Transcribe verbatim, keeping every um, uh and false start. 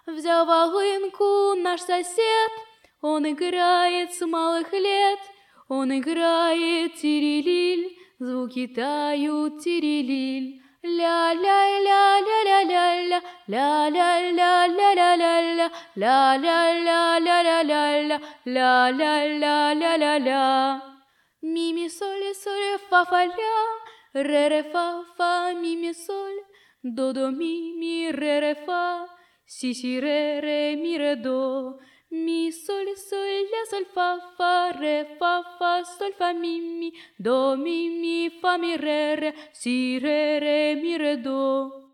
Взял волынку наш сосед, он играет с малых лет, он играет тирилиль, звуки тают тирилиль. Ля-ля-ля-ля-ля-ля-ля, ля-ля-ля-ля-ля-ля-ля, ля-ля-ля-ля-ля-ля-ля, ля-ля-ля-ля-ля-ля. Ми, ми, соль, соль, фа, фа, ля, ре, ре, фа, фа, ми, ми, соль, до, до, ми, ми, ре, ре, фа, си, си, ре, ре, ми, ре, до. Mi, sol, sol, la, sol, fa, fa, re, fa, fa, sol, fa, mi, mi, do, mi, mi, fa, mi, re, re, si, re, re, mi, re, do.